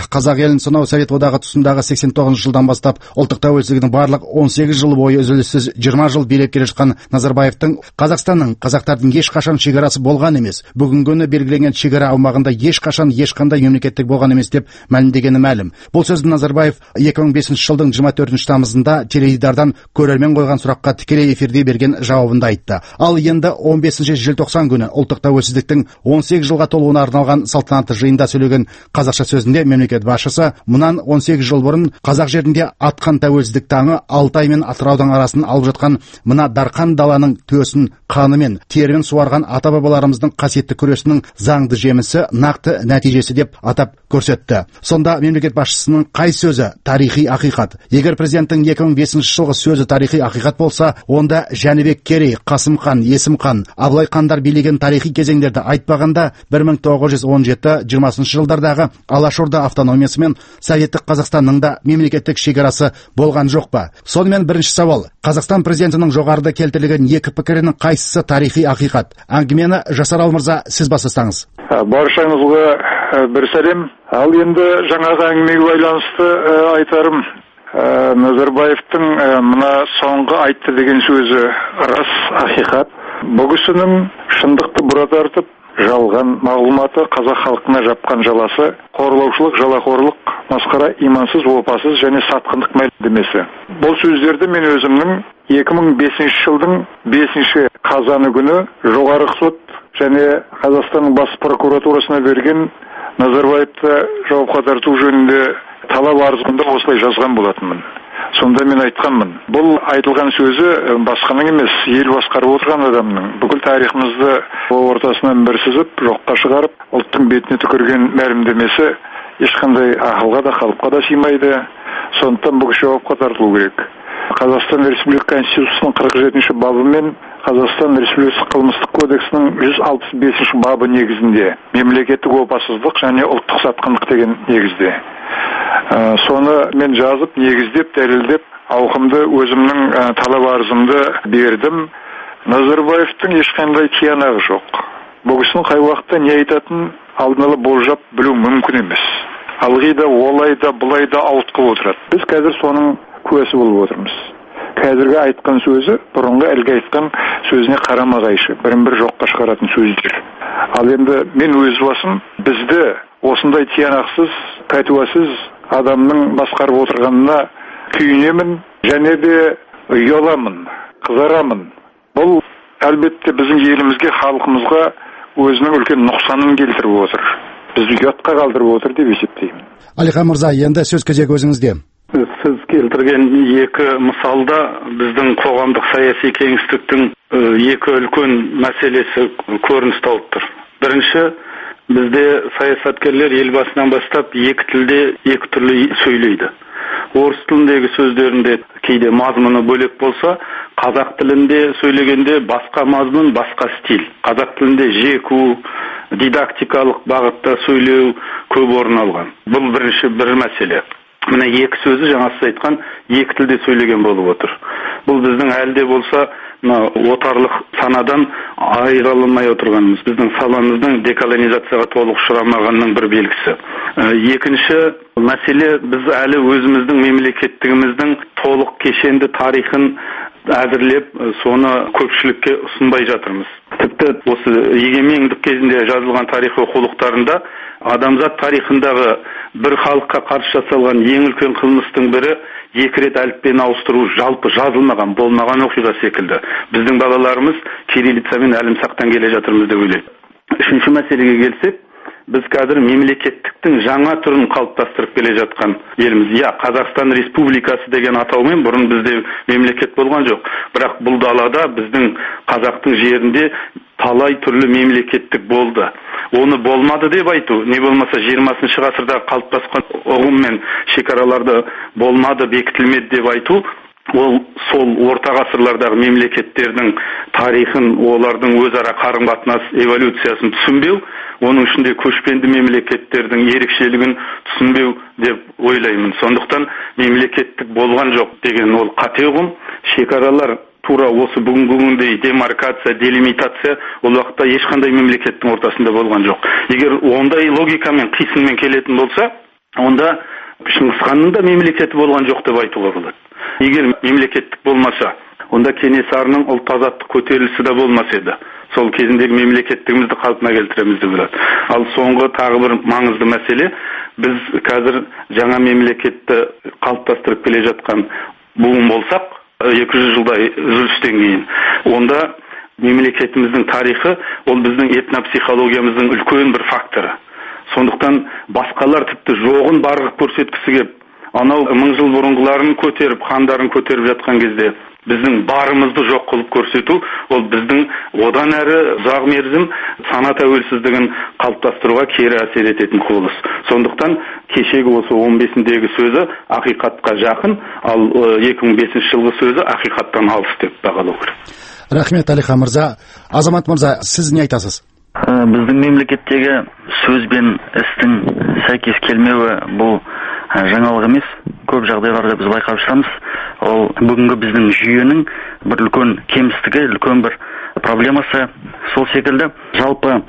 қазақ елін сонау Совет одағы тұсындағы 89 жылдан бастап ұлттық тәуелсіздігінің барлық 18 жыл бойы үзіліссіз 20 жыл билеп келе жатқан Назарбаевтың Қазақстанның, қазақтардың ешқашан шекарасы болған емес, бүгінгі күні белгіленген шекара аумағында ешқашан ешқандай мемлекеттік болған емес деп мәлімдегені мәлім. Бұл сөзді Назарбаев 2005 жылдың 24 тамызында теледидардан көрермен қойған сұраққа тікелей эфирде берген жауабында айтты. Ал енді 15 желтоқсан күні ұлттық тәуелсіздіктің 18 жылға толуына арналған салтанатты жиында сөйлеген қазақша сөзінде мемлекет басшысы мұнан 18 жыл бұрын қазақ жерінде атқан тәуелсіздік таңы Алтай мен Атыраудың арасын алып жатқан мына дарқан даланың төсін қанымен, терімен суарған ата-бабаларымыздың қасиетті күресінің заңды жемісі, нақты нәтижесі деп атап көрсетті. Сонда мемлекет басшысының қай сөзі тарихи ақиқат? Егер президенттің 2005 жылғы сөзі тарихи ақиқат болса, онда Жәнібек Керей, Қасым хан, Есім хан, Абылай хандар билеген тарихи кезеңдерді айтпағанда 1917-20 жылдардағы Алашорда автономиясы мен Советтік Қазақстанның да мемлекеттік шекарасы болған жоқ па? Сонымен бірінші сауал, Қазақстан президентінің жоғарыда келтірілген екі пікірінің қайсысы тарихи ақиқат? Әңгімені Жасарал мырза, сіз бастасаңыз. Баршаңызға бір сәлем. Ал енді жаңағы әңгімеге байланысты айтарым. Назарбаевтың мына соңғы айтты деген сөзі рас, ақиқат. Бұл кісінің шындықты бұра тартып, жалған мағлұматы қазақ халқына жапқан жаласы, қорлаушылық, жалақорлық, масқара, имансыз, опасыз және сатқындық мәлімдемесі. Бұл сөздерді мен өзімнің 2005 жылдың 5 қазаны күні жоғарғы сот және Қазақстанның бас прокуратурасына берген Назарбаевты жауапқа тарту жөнінде талап арызында осылай жазған болатынмын. Сонда мен айтқанмын. Бұл айтылған сөзі басқаның емес, ел басқарып отырған адамның. Бүкіл тарихымызды ортасынан бір сызып, жоққа шығарып, ұлттың бетіне түкірген мәлімдемесі ешқандай ақылға да, қалыпқа да сыймайды. Сондықтан бұл жауапқа тартылу керек. Қазақстан Республика Конституциясының 47 бабы мен Қазақстан Республикасы қылмыстық кодексінің 165 бабы негізінде мемлекеттік опасыздық және ұлттық сатқындық деген негізде. Соны мен жазып, негіздеп, дәлелдеп, ауқымды өзімнің талап арызымды бердім. Назарбаевтың ешқандай тиянағы жоқ. Бұл кісінің қай уақытта не айтатын алдын ала болжап білу мүмкін емес. Алғи да, олай да, бұлай да ауытқып отырады. Біз қазір соның куәсі болып отырмыз. Қазіргі айтқан сөзі, бұрынғы әлгі айтқан сөзіне қарама-қайшы, бірін-бір жоққа шығаратын сөздер. Ал енді мен өз басым бізді осындай тиянақсыз, пәтуасыз адамның басқарып отырғанына күйінемін және де ұяламын, қызарамын. Бұл әлбетте біздің елімізге, халқымызға өзінің үлкен нұқсанын келтіріп отыр. Бізді ұятқа қалдырып отыр деп есептеймін. Әлихан мырза, енді сөз кезегі өзіңізде. Сіз келтірген екі мысалда біздің қоғамдық саяси кеңістіктің екі үлкен мәселесі көрініс тауып тұр. Бірінші, бізде саясаткерлер елбасынан бастап екі тілде екі түрлі сөйлейді. Орыс тіліндегі сөздерінде кейде мазмұны бөлек болса, қазақ тілінде сөйлегенде басқа мазмұн, басқа стиль. Қазақ тілінде жеку, дидактикалық бағытта сөйлеу көп орын алған. Бұл бірінші бір мәселе. Мына екі сөзі жаңа сіз айтқан екі тілде сөйлеген болып отыр. Бұл біздің әлде болса отарлық санадан айыра алмай отырғанымыз, біздің саламыздың деколонизацияға толық ұшырамағанның бір белгісі. Екінші мәселе, біз әлі өзіміздің мемлекеттігіміздің толық кешенді тарихын әзірлеп, соны көпшілікке ұсынбай жатырмыз. Тіпті осы егемендік кезінде жазылған тарих оқулықтарында адамзат тарихындағы бір халыққа қарсы жасалған ең үлкен қылмыстың бірі екі рет әліппені ауыстыру жалпы жазылмаған, болмаған оқиға секілді. Біздің балаларымыз кириллицамен әлімсақтан келе жатырмыз деп ойлайды. Үшінші мәселеге келсек, біз қазір мемлекеттіктің жаңа түрін қалыптастырып келе жатқан еліміз. Қазақстан Республикасы деген атаумен бұрын бізде мемлекет болған жоқ. Бірақ бұл далада біздің қазақтың жерінде талай түрлі мемлекеттік болды. Оны болмады деп айту, не болмаса 20 ғасырда қалыптасқан ұғым мен шекараларды болмады, бекітілмеді деп айту, ол сол орта ғасырлардағы мемлекеттердің тарихын, олардың өзара қарым-қатынас эволюциясын түсінбеу, оның ішінде көшпенді мемлекеттердің ерекшелігін түсінбеу деп ойлаймын. Сондықтан мемлекеттік болған жоқ деген ол қате ұғым. Шекаралар тура осы бүгінгідей демаркация, делимитация ол уақытта ешқандай мемлекеттің ортасында болған жоқ. Егер ондай логикамен, қисынмен келетін болса, онда Шыңғысханның да мемлекеті болған жоқ деп айтуға болады. Егер мемлекеттік болмаса, онда Кенесарының ұлт азаттық көтерілісі де болмас еді. Сол кезіндегі мемлекеттігімізді қалпына келтіреміз деп ойлады. Ал соңғы тағы бір маңызды мәселе, біз қазір жаңа мемлекетті қалыптастырып келе жатқан буын болсақ, 200 жылдай үзілістен кейін, онда мемлекетіміздің тарихы, ол біздің этнопсихологиямыздың үлкен бір факторы. Сондықтан басқалар тіпті жоғын барғып көрсеткісі кеп, анау 1000 жыл бұрынғыларын көтеріп, хандарын көтеріп жатқан кезде біздің барымызды жоқ қылып көрсету, ол біздің одан әрі ұзақ мерзім сана тәуелсіздігін қалыптастыруға кері әсер ететін құбылыс. Сондықтан кешегі осы 15-дегі сөзі ақиқатқа жақын, ал 2005 жылғы сөзі ақиқаттан алыс деп бағалау керек. Рахмет, Әлихан мырза. Азамат мырза, сіз не айтасыз? Біздің мемлекеттегі сөз бен істің сәйкес келмеуі бұл жаңалық емес. Көп жағдайларда біз байқап шығамыз. Ол бүгінгі біздің жүйенің бір үлкен кемістігі, үлкен бір проблемасы. Сол секілді, жалпы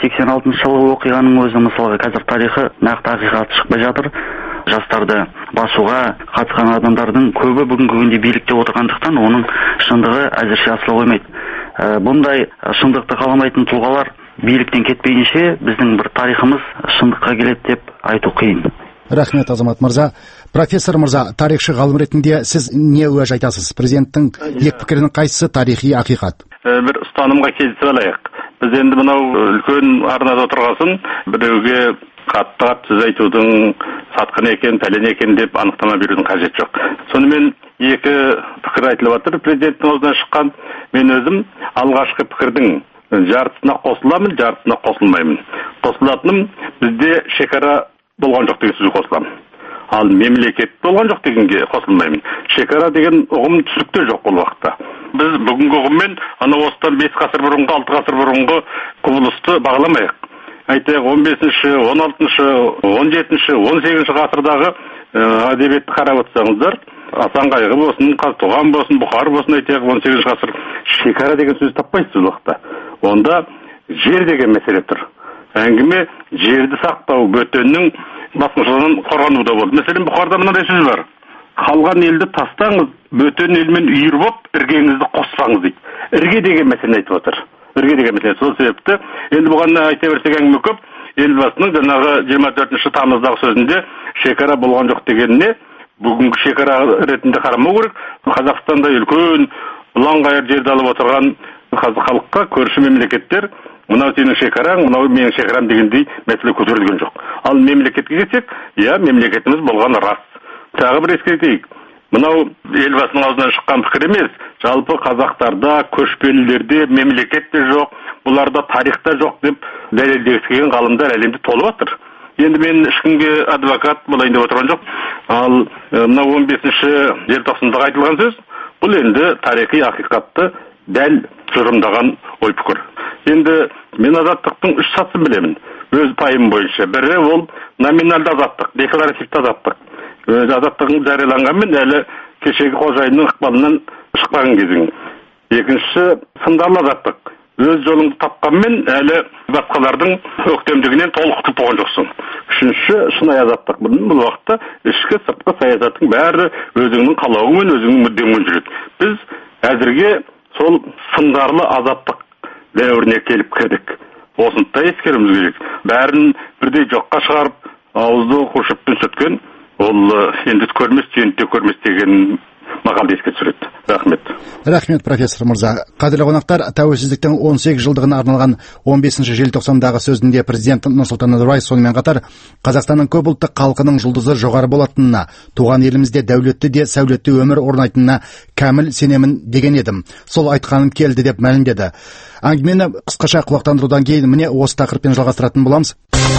86 жылғы оқиғаның өзі, мысалға қазір тарихы нақты ақиқаты шықпай жатыр. Жастарды басуға қатысқан адамдардың көбі бүгінгі күнде билікте отырғандықтан, оның шындығы әзірше асыла қоймайды. Бұндай шындықты қаламайтын тұлғалар биліктен кетпейінше біздің бір тарихымыз шындыққа келеді деп айту қиын. Рахмет, Азамат мырза. Профессор мырза, тарихшы ғалым ретінде сіз не уәж айтасыз? Президенттің екі пікірінің қайсысы тарихи ақиқат? Бір ұстанымға келісіп алайық. Біз енді мынау үлкен арнада отырғасын, біреуге қатты сөз айтудың сатқын екен, пәлен екен деп анықтама берудің қажет жоқ. Сонымен екі пікір айтылып жатыр. Президенттің аузынан шыққан, мен өзім алғашқы пікірдің жартысына қосыламын, жартысына қосылмаймын. Қосылатыным, бізде шекара болған жоқ деген сөз қосыламын. Ал мемлекет болған жоқ дегенге қосылмаймын. Шекара деген ұғым түсінікте жоқ бұл уақытта. Біз бүгінгі ұғыммен осыдан 5 ғасыр бұрынғы, 6 ғасыр бұрынғы құбылысты бағаламайық. Айтайық, 15-ші, 16-ші, 17-ші, 18-ші ғасырдағы әдебиетті қарап отырсаңыздар, Асан Қайғы болсын, Қазтуған болсын, Бұхар болсын, айтайық, 18-ші ғасыр шекара деген сөз таппайсыз бұл уақытта. Онда жер деген мәселе тұр. Әңгіме жерді сақтау, бөтеннің басқыншылығынан қорғануда болды. Мәселен, Бұхарда мынандай сөз бар. Қалған елді тастаңыз, бөтен елмен үйір боп, іргеңізді қоспаңыз дейді. Ірге деген мәселені айтып отыр. Ірге деген мәселе. Сол себепті, енді бұған айта берсек әңгіме көп, елбасының жаңағы 24 тамыздағы сөзінде шекара болған жоқ дегеніне бүгінгі шекара ретінде қарамау керек. Қазақстанда үлкен ұлан-ғайыр жерді алып отырған халыққа көрші мемлекеттер мынау сенің шекараң, мынау менің шекарам дегендей мәселе көтерілген жоқ. Ал мемлекетке келсек, мемлекетіміз болған рас. Тағы бір ескертейік. Мынау елбасының аузынан шыққан пікір емес. Жалпы қазақтарда, көшпелілерде мемлекет те жоқ, бұларда тарихта жоқ деп дәлелдегісі келген ғалымдар әлемде толып жатыр. Енді мен ешкімге адвокат болайын деп отырған жоқ. Ал мынау 15-ші желтоқсанда айтылған сөз, бұл енді тарихи ақиқатты дәл тұжырымдаған ой пікір. Енді мен азаттықтың 3 сатысын білемін. Өз пайым бойынша. Бірі ол номиналды азаттық, декларативті азаттық. Азаттығың жарияланғанмен әлі кешегі қожайынның ықпалынан шықпаған кезің. Екіншісі сындарлы азаттық. Өз жолыңды тапқанмен әлі басқалардың өктемдігінен толық құтылып болған жоқсың. Үшінші шынайы азаттық. Бұл уақытта ішкі сыртқы саясаттың бәрі өзіңнің қалауыңмен, өзіңнің мүддеңмен жүреді. Біз әзірге сол сындарлы азаттық дәуіріне келіп кірдік. Осыны да ескеруіміз керек. Бәрін бірдей жоққа шығарып, ауызды қушыппен сүткен, ол енді көрмес, түйінте көрмес деген мақалды еске түсіреді. Рахмет. Рахмет, профессор мырза. Қадірлі қонақтар, тәуелсіздіктің 18 жылдығына арналған 15 желтоқсандағы сөзінде президент Нұрсұлтан Назарбаев сонымен қатар Қазақстанның көп ұлтты халқының жұлдызы жоғары болатынына, туған елімізде дәулетті де сәулетті өмір орнайтынына кәміл сенемін деген едім. Сол айтқаным келді деп мәлімдеді. Әңгімені қысқаша құлақтандырудан кейін міне осы тақырыппен жалғастыратын боламыз.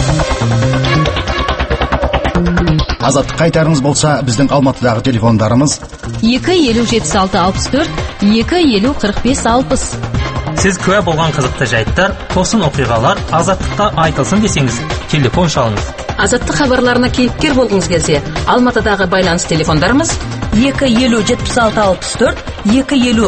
Азаттық қайтарыңыз болса, біздің Алматыдағы телефондарымыз 2-50-76-64, 2-50-45-60. Сіз куә болған қызықты жайттар, тосын оқиғалар азаттықта айтылсын десеңіз, телефон шалыңыз. Азаттық хабарларына кейіпкер болғыңыз келсе, Алматыдағы байланыс телефондарымыз 2-50-76-64,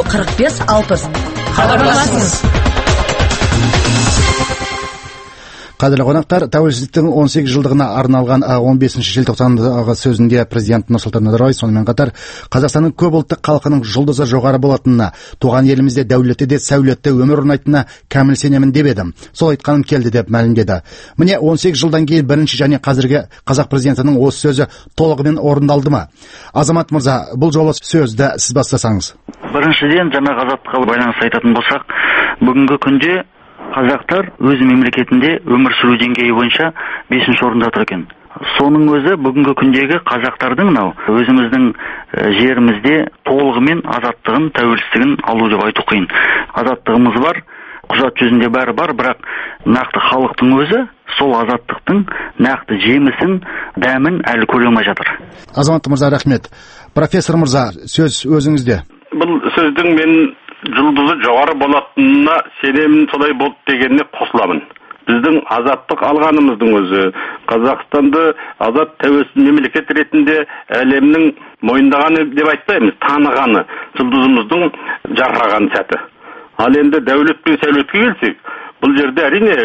2-50-45-60. Хабарласыңыз. Қадірлі қонақтар, тәуелсіздіктің 18 жылдығына арналған 15 желтоқсандағы сөзінде президент Нұрсұлтан Назарбаев сонымен қатар Қазақстанның көп ұлттық халқының жұлдызы жоғары болатынына, туған елімізде дәулетті де сәулетті өмір орнайтынына кәміл сенемін деп едім. Сол айтқаным келді деп мәлімдеді. Міне 18 жылдан кейін бірінші және қазіргі қазақ президентінің осы сөзі толығымен орындалды ма? Азамат мырза, бұл жолы сөзді сіз бастасаңыз. Біріншіден, жаңа азаттыққа байланысты айтатын болсақ, бүгінгі күнде қазақтар өз мемлекетінде өмір сүру деңгейі бойынша 5-ші орында тұр екен. Соның өзі бүгінгі күндегі қазақтардың өзіміздің жерімізде толығымен азаттығын, тәуелсіздігін алу деп айту қиын. Азаттығымыз бар, құжат жүзінде бәрі бар, бірақ нақты халықтың өзі сол азаттықтың нақты жемісін, дәмін әлі көре алмай жатыр. Азамат мырза, рахмет. Профессор мырза, сөз өзіңізде. Бұл сөздің мен жұлдызы жоғары болатынына сенемін, солай болды дегеніне қосыламын. Біздің азаттық алғанымыздың өзі Қазақстанды азат тәуелсіз мемлекет ретінде әлемнің мойындағаны деп айтпаймыз, танығаны, жұлдызымыздың жарқыраған сәті. Ал енді дәулет пен сәулетке келсек, бұл жерде әрине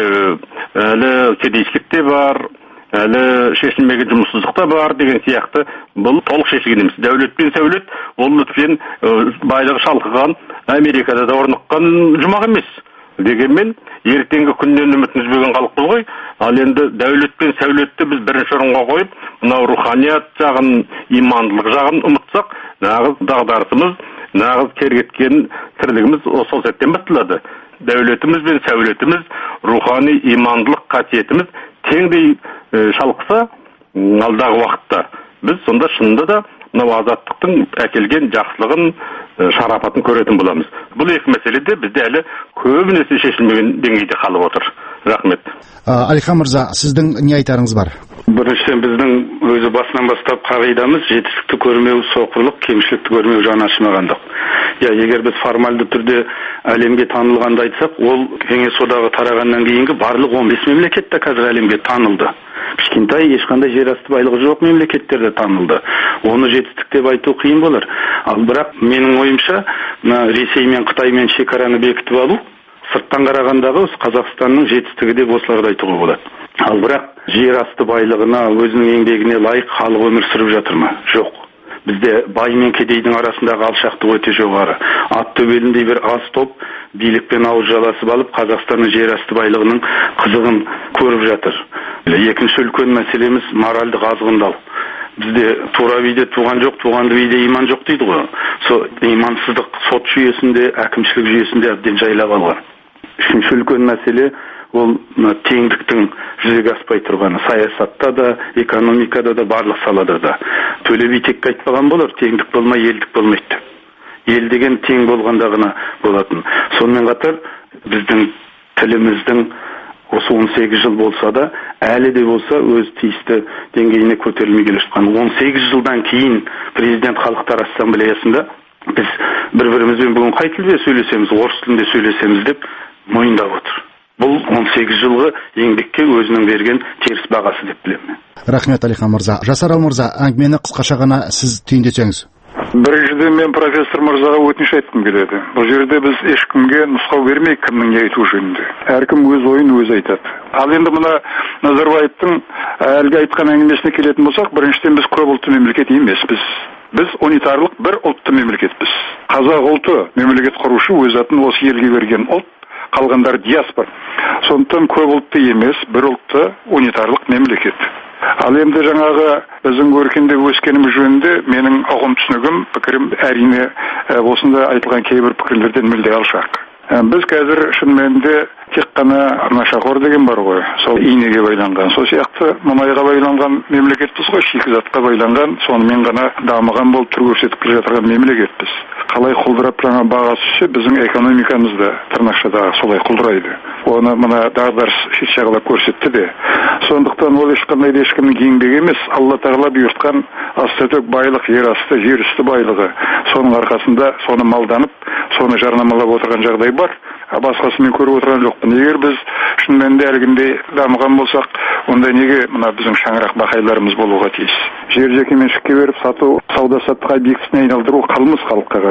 әлі кедейшілік те бар, әлі шешілмеген жұмыссыздық та бар деген сияқты, бұл толық шешілген емес. Дәулет пен сәулет ол өткен байлығы шалқыған Америкада да орныққан жұмақ емес. Дегенмен ертеңгі күннен үмітін үзбеген халықпыз ғой. Ал енді дәулет пен сәулетті біз бірінші орынға қойып, мынау руханият жағын, имандылық жағын ұмытсақ, нағыз дағдарысымыз, нағыз кергеткен тірлігіміз сол сәттен басталады. Дәулетіміз бен сәулетіміз, рухани имандылық қасиетіміз теңдей шалқыса, алдағы уақытта біз сонда шынында да мынау азаттықтың әкелген жақсылығын, шарапатын көретін боламыз. Бұл екі мәселеде бізде әлі көбінесе шешілмеген деңгейде қалып отыр. Рахмет. Алихан мырза, сіздің не айтарыңыз бар? Біріншіден біздің өзі басынан бастап қағидамыз жетістікті көрмеу соқырлық, кемшілікті көрмеу жаны ашымағандық. Егер біз формальды түрде әлемге танылғанды айтсақ, ол Кеңес одағы тарағаннан кейінгі барлық 15 мемлекетте қазір әлемге танылды. Кішкентай ешқандай жер асты байлығы жоқ мемлекеттерде танылды. Оны жетістік деп айту қиын болар. Ал бірақ менің ойымша, Ресей мен Қытаймен шекараны бекітіп алу сырттан қарағандағы Қазақстанның жетістігі деп осыларды айтуға болады. Ал бірақ жер асты байлығына, өзінің еңбегіне лайық халық өмір сүріп жатыр ма? Жоқ. Бізде бай мен кедейдің арасындағы алшақтық өте жоғары. Ат төбеліндей бір аз топ билікпен ауыз жаласып алып, Қазақстанның жер асты байлығының қызығын көріп жатыр. Екінші үлкен мәселеміз моральдық азғындау. Бізде тура биде туған жоқ, туғанды биде иман жоқ дейді ғой. Сол имансыздық сот жүйесінде, әкімшілік жүйесінде әбден жайлап алған. Үшінші үлкен мәселе ол теңдіктің жүзеге аспай тұрғаны. Саясатта да, экономикада да, барлық салада да. Төле би тек айтпаған болар, теңдік болмай, елдік болмайды. Ел деген тең болғанда ғана болатын. Сонымен қатар біздің тіліміздің осы 18 жыл болса да, әлі де болса өз тиісті деңгейіне көтерілмей келе жатқан. 18 жылдан кейін президент халықтар ассамблеясында біз бір-бірімізбен бүгін қай тілде сөйлесеміз, орыс тілінде сөйлесеміз деп мойындап отыр. Бұл 18 жылғы еңбекке өзінің берген теріс бағасы деп білемін. Рахмет, Алихан мырза. Жасарал мырза, әңгімені қысқаша ғана сіз түйіндесеңіз. Біріншіден мен профессор мырзаға өтініш айтқым келеді. Бұл жерде біз ешкімге нұсқау бермей кімнің не айту жөнінде. Әркім өз ойын өзі айтады. Ал енді мына Назарбаевтың әлгі айтқан әңгімесіне келетін болсақ, біріншіден біз көп ұлтты мемлекет емеспіз. Біз унитарлық бір ұлтты мемлекетпіз. Қазақ ұлты мемлекет құрушы өз атын осы елге берген ұлт, қалғандар диаспора. Сондықтан көп ұлтты емес, бір ұлтты унитарлық мемлекет. Ал енді жаңағы біздің өркендеп өскеніміз жөнінде менің ұғым түсінігім, пікірім әрине осында айтылған кейбір пікірлерден мүлде алшақ. Біз қазір шын мәнінде тек қана нашақор деген бар ғой, сол инеге байланған. Сол сияқты мұнайға байланған мемлекетпіз ғой, шикізатқа байланған, сонымен ғана дамыған болып тұр көрсетіп келе жатқан мемлекетпіз. Қалай құлдырап жаңа бағасы түссе, біздің экономикамыз да тырнақшада солай құлдырайды. Оны мына дағдарыс шет жағалап көрсетті де. Сондықтан ол ешқандай ешкімнің еңбегі емес, Алла тағала бұйыртқан асты-төк байлық, жер асты, жер үсті байлығы. Соның арқасында соны малданып, соны жарнамалап отырған жағдай бар. Басқасын мен көріп отырған жоқпын. Егер біз шын мәнінде әлгіндей дамыған болсақ, онда неге мына біздің шаңырақ бақайларымыз болуға тиіс? Жер жеке меншікке беріп сату, сауда-саттыққа объектісіне айналдыру қылмыс халыққа қарсы.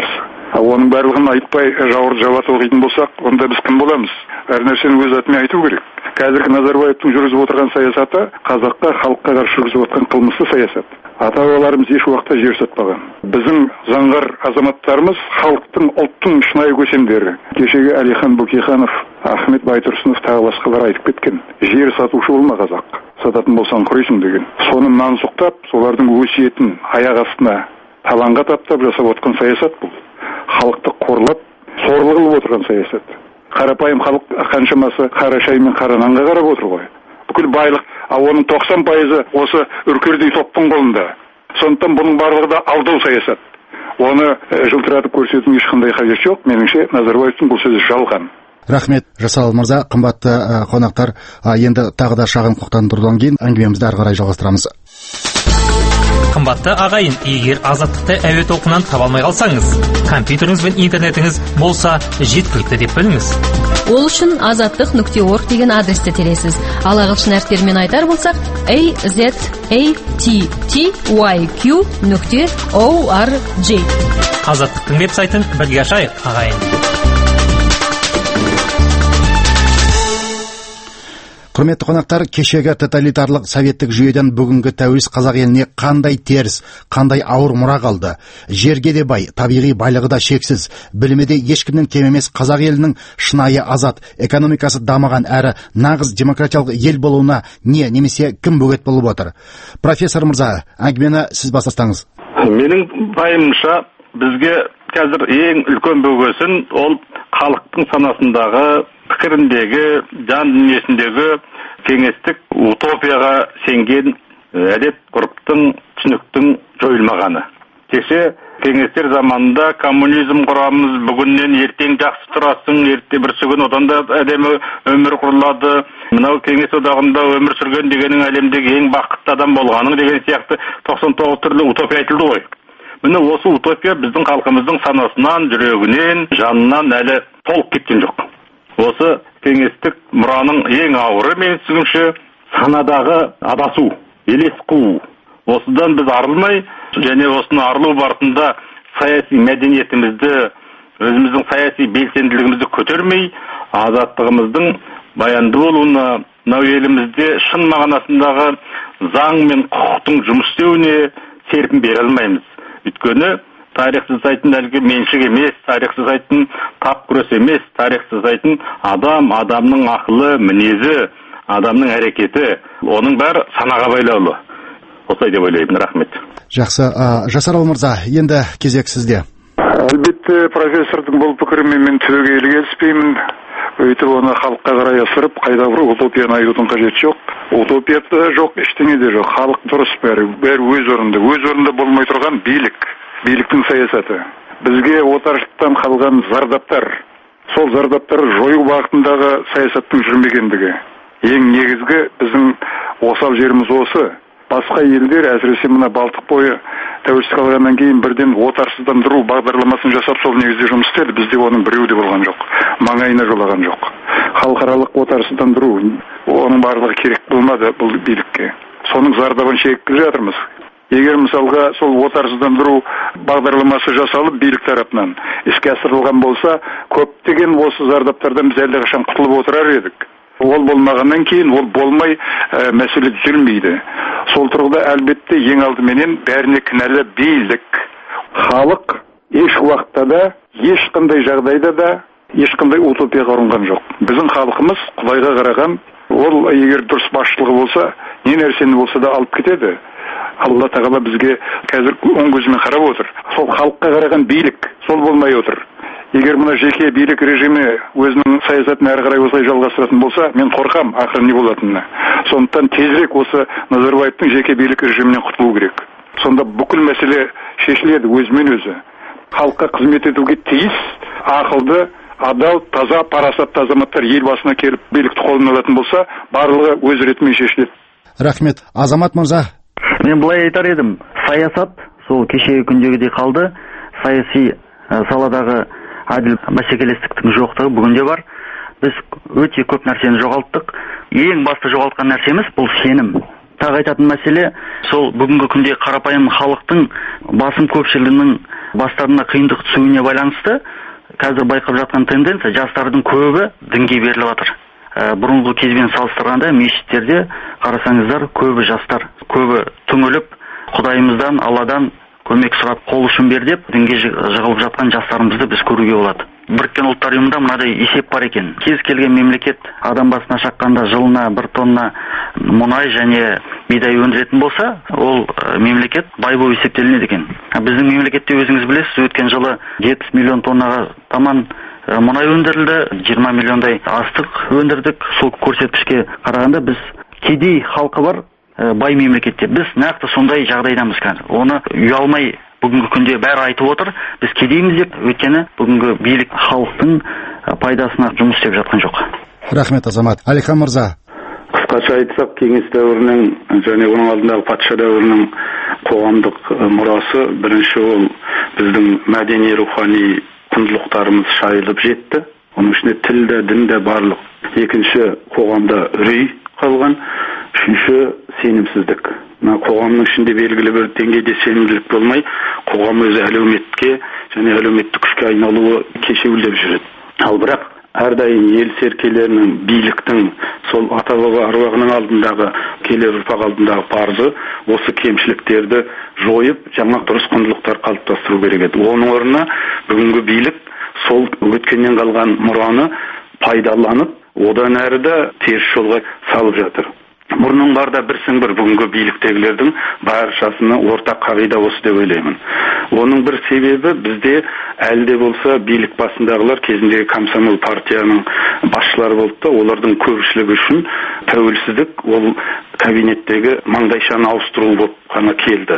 Оның барлығын айтпай жауырды жабатып оқитын болсақ, онда біз кім боламыз? Әр нәрсені өз атымен айту керек. Қазіргі Назарбаевтың жүргізіп отырған саясаты қазаққа, халыққа қарсы жүргізіп отырған қылмысты саясат. Ата-бабаларымыз еш уақытта жер сатпаған. Біздің заңғар азаматтарымыз халықтың, ұлттың шынайы көсемдері. Кешегі Әлихан Бөкейханов, Ахмет Байтұрсынов тағы басқалар айтып кеткен. Жер сатушы болма қазақ. Сататын болсаң құрайсың деген. Соны мансұқтап, солардың өсиетін аяқ астына таланға таптап жасап отқан саясат бұл. Халықты қорлап, сорлы қылып отырған саясат. Қарапайым халық қаншамасы қара шай мен қара нанға қарап отыр ғой. Бүкіл байлық, оның 90% осы үркердей топтың қолында. Сондықтан бұның барлығы да алдау саясат. Оны жылтыратып көрсетудің ешқандай қажеті жоқ. Меніңше Назарбаевтың бұл сөзі жалған. Рахмет, Жасарал мырза, қымбатты қонақтар. Енді тағы да шағын құқтандырудан кейін әңгімемізді ары қарай жалғастырамыз. Қымбатты ағайын, егер азаттықты әуе толқынынан таба алмай қалсаңыз, компьютеріңіз бен интернетіңіз болса жеткілікті деп біліңіз. Ол үшін azatliq.org деген адресті тересіз. Ал ағылшын әріптерімен айтар болсақ, azattyq.org. Азаттықтың веб-сайтын бірге ашайық, ағайын. Құрметті қонақтар, кешегі тоталитарлық советтік жүйеден бүгінгі тәуелсіз қазақ еліне қандай теріс, қандай ауыр мұра қалды. Жерге де бай, табиғи байлығы да шексіз, білімі де ешкімнің кем емес қазақ елінің шынайы азат, экономикасы дамыған әрі нағыз демократиялық ел болуына немесе кім бөгет болып отыр? Профессор мырза, әңгімені сіз бастасаңыз. Менің пайымымша, бізге қазір ең үлкен бөгесін ол халықтың санасындағы, пікіріндегі, жан дүниесіндегі кеңестік утопияға сенген әдет ғұрыптың, түсініктің жойылмағаны. Кеше кеңестер заманында коммунизм құрамыз, бүгіннен ертең жақсы тұрасың, ерте бірсі күн одан да әдемі өмір құрылады. Мынау кеңес одағында өмір сүрген дегенің әлемдегі ең бақытты адам болғаның деген сияқты 99 түрлі утопия айтылды ғой. Міне осы утопия біздің халқымыздың санасынан, жүрегінен, жанынан әлі толық кеткен жоқ. Осы кеңестік мұраның ең ауыры мен түсінігімше санадағы адасу, елес қуу. Осыдан біз арылмай, және осыны арылу барысында саяси мәдениетімізді, өзіміздің саяси белсенділігімізді көтермей, азаттығымыздың баянды болуына, мынау елімізде шын мағынасындағы заң мен құқықтың жұмыс істеуіне серпін бере алмаймыз. Өйткені тарих жасайтын әлгі меншік емес, тарих жасайтын тап күрес емес, тарих жасайтын адамның ақылы, мінезі, адамның әрекеті, оның бәрі санаға байлаулы. Осылай деп ойлаймын. Рахмет. Жақсы, Жасарал мырза, енді кезек сізде. Әлбетте, профессордың бұл пікірімен мен түбегейлі келіспеймін. Өйтіп оны халыққа қарай асырып, қайда бір утопияны айтудың қажеті жоқ. Утопия жоқ, ештеңе де жоқ. Халық дұрыс, бәрі өз орнында. Өз орнында болмай тұрған биліктің саясаты. Бізге отаршылықтан қалған зардаптар, сол зардаптар жою бағытындағы саясаттың жүрмегендігі. Ең негізгі біздің осал жеріміз осы. Басқа елдер, әсіресе мына Балтық бойы тәуелсіздік алғаннан кейін бірден отарсыздандыру бағдарламасын жасап, сол негізде жұмыс істеді. Бізде оның біреуі де болған жоқ. Маңайына жолаған жоқ. Халықаралық отарсыздандыру, оның барлығы керек болмады бұл билікке. Соның зардабын шегіп келе жатырмыз. Егер мысалға сол отарсыздандыру бағдарламасы жасалып билік тарапынан іске асырылған болса, көптеген осы зардаптардан біз әлдеқашан құтылып отырар едік. Ол болмағаннан кейін, ол болмай мәселе түзелмейді. Сол тұрғыда әлбетте ең алдыменен бәріне кінәлі билік. Халық еш уақытта да, ешқандай жағдайда да, ешқандай утопияға ұрынған жоқ. Біздің халқымыз Құдайға қараған, ол егер дұрыс басшылығы болса, не нәрсені болса да алып кетеді. Алла тағала бізге қазір оң көзімен қарап отыр. Сол халыққа қараған билік, сол болмай отыр. Егер мына жеке билік режимі өзінің саясатын әрі қарай осылай жалғастыратын болса, мен қорқам ақыры не болатынына. Сондықтан тезірек осы Назарбаевтың жеке билік режимінен құтылу керек. Сонда бүкіл мәселе шешіледі өзімен өзі. Халыққа қызмет етуге тиіс, ақылды, адал, таза, парасатты азаматтар ел басына келіп билікті қолына алатын болса, барлығы өз ретімен шешіледі. Рахмет. Азамат мырза. Мен былай айтар едім, саясат сол кешегі күндегідей қалды, саяси саладағы әділ бәсекелестіктің жоқтығы бүгінде бар. Біз өте көп нәрсені жоғалттық. Ең басты жоғалтқан нәрсеміз бұл сенім. Тағы айтатын мәселе, сол бүгінгі күнде қарапайым халықтың басым көпшілігінің бастарына қиындық түсуіне байланысты қазір байқап жатқан тенденция, жастардың көбі дінге беріліп жатыр. Бұрынғы кезбен салыстырғанда мешіттерде қарасаңыздар, көбі жастар, көбі түңіліп, Құдайымыздан, Алладан көмек сұрап, қол ұшын бер деп дінге жығылып жатқан жастарымызды біз көруге болады. Біріккен ұлттар ұйымында мынадай есеп бар екен. Кез келген мемлекет адам басына шаққанда жылына 1 тонна мұнай және бидай өндіретін болса, ол мемлекет бай болып есептелінеді екен. Біздің мемлекетте өзіңіз білесіз, өткен жылы 70 миллион тоннаға таман мұнай өндірілді, 20 миллиондай астық өндірдік. Сол көрсеткішке қарағанда біз кедей халқы бар бай мемлекетте. Біз нақты сондай жағдайдамыз қазір. Оны ұялмай бүгінгі күнде бәрі айтып отыр. Біз кедейміз деп, өйткені бүгінгі билік халықтың пайдасына жұмыс істеп жатқан жоқ. Рахмет, Азамат. Алихан мырза. Қысқаша айтсақ, кеңес дәуірінің және оның алдындағы патша дәуірінің қоғамдық мұрасы, бірінші ол біздің мәдени рухани құндылықтарымыз шайылып жетті. Оның ішінде тіл де, дін де барлық. Екінші, қоғамда үрей қалған. Үшінші, сенімсіздік. Қоғамның ішінде белгілі бір деңгейде сенімділік болмай, қоғам өзі әлеуметке және әлеуметтік күшке айналуы кешеуілдеп жүреді. Ал бірақ әрдайым ел серкелерінің, биліктің, сол ата-баба аруағының алдындағы, келер ұрпақ алдындағы парызы осы кемшіліктерді жойып, жаңа дұрыс құндылықтар қалыптастыру керек еді. Оның орнына бүгінгі билік сол өткеннен қалған мұраны пайдаланып, одан әрі де теріс жолға салып жатыр. Бұрынның барда бірсің бір бүгінгі биліктегілердің баршасына ортақ қағида осы деп ойлаймын. Оның бір себебі бізде әлде болса билік басындағылар кезіндегі комсомол партияның басшылары болды да, олардың көпшілігі үшін тәуелсіздік ол кабинеттегі маңдайшаны ауыстыру болып қана келді.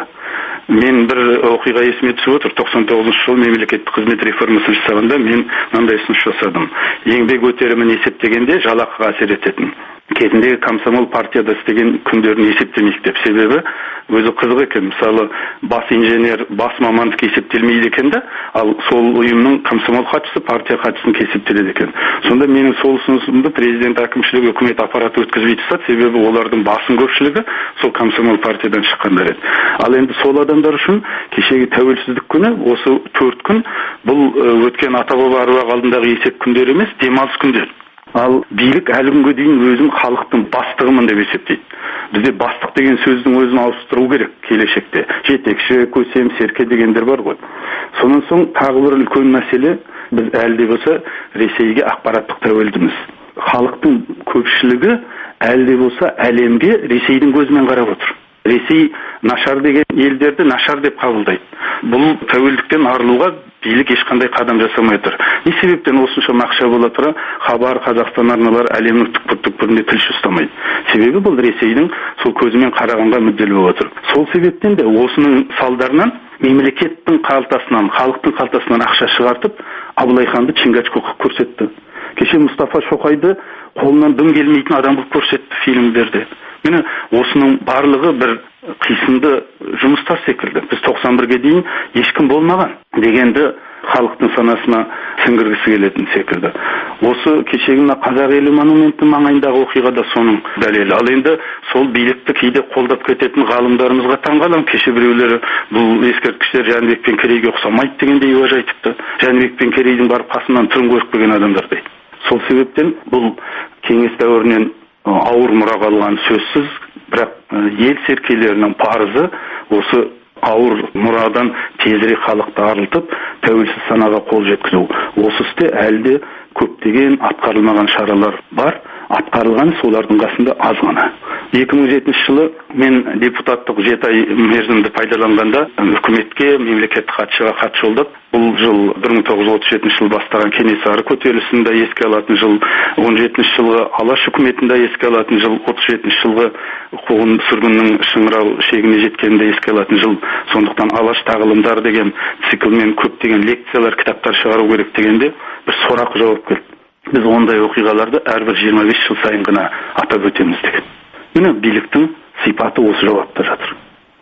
Мен бір оқиға есіме түсіп отыр. 99 жыл мемлекеттік қызмет реформасын жасағанда мен мынандай ұсыныс жасадым. Еңбек өтілімін есептегенде жалақыға әсер ететін. Кезіндегі комсомол партияда істеген күндерін есептемейік деп. Себебі өзі қызық екен. Мысалы, бас инженер, бас мамандық есептелмейді екен де, ал сол ұйымның комсомол хатшысы партия хатшысын есептеледі екен. Сонда менің сол ұсынысымды президент әкімшілігі, үкімет аппараты өткізбей тастады. Себебі олардың басым көпшілігі сол комсомол партиядан шыққандар еді. Ал енді сол адамдар үшін кешегі тәуелсіздік күні, осы 4 күн, бұл өткен ата-баба аруақ алдындағы есеп күндері емес, демалыс күндері. Ал билік әлі күнге дейін өзін халықтың бастығымын деп есептейді. Бізде бастық деген сөздің өзін ауыстыру керек келешекте. Жетекші, көсем, серке дегендер бар ғой. Сонан соң тағы бір үлкен мәселе, біз әлі де болса Ресейге ақпараттық тәуелдіміз. Халықтың көпшілігі әлі де болса әлемге Ресейдің көзімен қарап отыр. Ресей нашар деген елдерді нашар деп қабылдайды. Бұл тәуелдіктен арылуға билік ешқандай қадам жасамай отыр. Не себептен осынша ақша бола тұра Хабар, Қазақстан арналары әлемнің түкпір-түкпірінде тілші ұстамайды? Себебі бұл Ресейдің сол көзімен қарағанға мүдделі болып отыр. Сол себептен де осының салдарынан мемлекеттің қалтасынан, халықтың қалтасынан ақша шығартып, Абылай ханды Чингачгук көрсетті. Кеше Мұстафа Шоқайды қолынан дым келмейтін адам болып көрсетті фильмдерде. Мені осының барлығы бір қисынды жұмыстар секілді. Біз 91-ге дейін ешкім болмаған дегенді халықтың санасына сіңгіргісі келетін секілді. Осы кешегі қазақ елі монументі маңайындағы оқиға да соның дәлелі. Ал енді сол билікті кейде қолдап кететін ғалымдарымызға таңғаламын. Кеше біреулері бұл ескерткіштер Жәнібек пен Керейге ұқсамайды дегендей уәж айтыпты. Жәнібек пен Керейдің барып қасынан түрін көріп келген адамдардай. Сол себептен бұл кеңес дәуірінен ауыр мұра қалған сөзсіз, бірақ ел серкелерінің парызы осы ауыр мұрадан тезірек халықты арылтып, тәуелсіз санаға қол жеткізу. Осы істе әлде көптеген атқарылмаған шаралар бар, атқарылған солардың қасында аз ғана. 2007 жылы мен депутаттық 7 ай мерзімді пайдаланғанда үкіметке, мемлекеттік хатшыға хат жолдап, бұл жыл 1937 жыл бастаған Кенесары көтерілісінде еске алатын жыл, 17 жылғы Алаш үкіметінде еске алатын жыл, 37 жылғы қуғын сүргіннің шыңырау шегіне жеткенінде еске алатын жыл. Сондықтан Алаш тағылымдар деген циклмен көптеген лекциялар, кітаптар шығару керек дегенде бір сұрақ жауап келді. Біз ондай оқиғаларды әрбір 25 жыл сайын ғана атап өтеміз деген. Міне биліктің сипаты осы жауапта жатыр.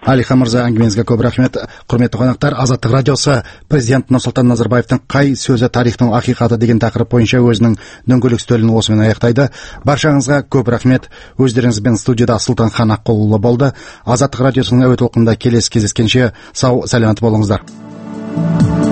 Алихан мырза, әңгімеңізге көп рахмет. Құрметті қонақтар, Азаттық радиосы президент Нұрсұлтан Назарбаевтың қай сөзі тарихтың ақиқаты деген тақырып бойынша өзінің дөңгелек үстелін осымен аяқтайды. Баршаңызға көп рахмет. Өздеріңізбен студияда Сұлтанхан Аққұлұлы болды. Азаттық радиосының әуе толқынында келесі кездескенше сау, сәлемет болыңыздар.